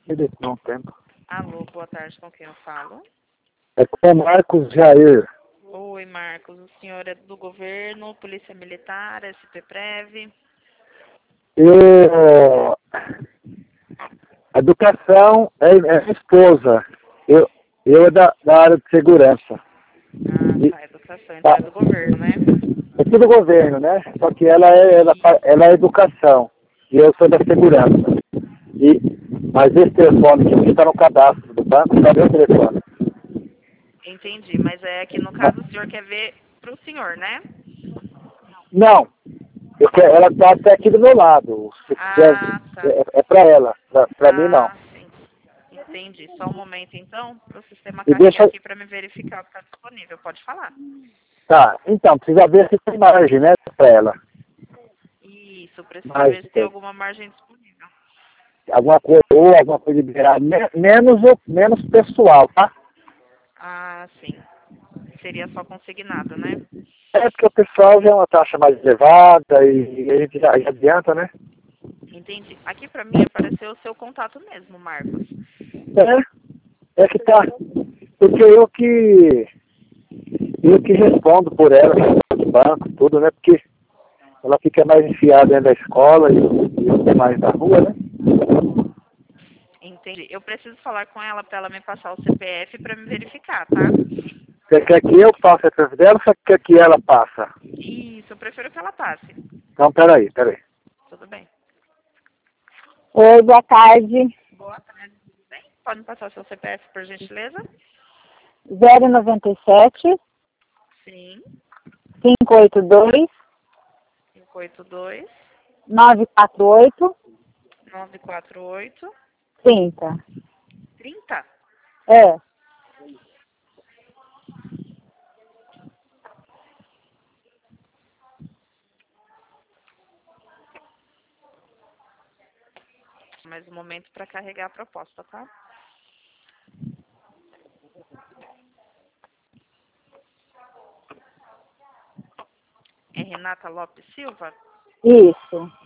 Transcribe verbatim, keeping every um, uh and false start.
Ele não tem tempo. Alô, boa tarde, com quem eu falo? É com o Marcos Jair. Oi, Marcos, o senhor é do governo, Polícia Militar, S P Prev? Eu, a educação é, é minha esposa. Eu, eu é da, da área de segurança. Ah, E, tá, educação, então é do governo, né? é tudo governo, né? Só que ela é, ela, ela é educação. E eu sou da segurança. E, mas esse telefone que está no cadastro do banco, só meu telefone. Entendi, mas é que no caso o senhor quer ver pro senhor, né? Não, eu quero, ela está até aqui do meu lado. Se quiser, Ah, tá. é, é para ela. Para mim, não. Ah, sim. Entendi. Só um momento, então, para o sistema E carregar deixa. aqui para me verificar se está disponível. Pode falar. Tá, então, precisa ver se tem margem, né, para ela. Isso, precisa Mas ver se tem alguma margem disponível. alguma coisa, ou alguma coisa liberada, Me- menos, o- menos pessoal, tá? Ah, sim. Seria só consignado, né? É porque o pessoal já é uma taxa mais elevada e a gente já, já adianta, né? Entendi. Aqui para mim apareceu o seu contato mesmo, Marcos. É, é que tá. Porque eu que eu que respondo por ela, de banco, tudo, né? Porque ela fica mais enfiada dentro da escola e eu mais na rua, né? Entendi. Eu preciso falar com ela para ela me passar o C P F para me verificar, tá? Você quer que eu passe a trans dela ou você quer que ela passa? Isso, eu prefiro que ela passe. Então, peraí, peraí. Tudo bem. Oi, boa tarde. Boa tarde. Tudo bem? Pode me passar o seu C P F, por gentileza? zero noventa e sete, Sim. cinco oito dois, cinco oito dois, nove quatro oito, nove quatro oito, trinta. trinta. É, Mais um momento para carregar a proposta, tá? É Renata Lopes Silva? isso.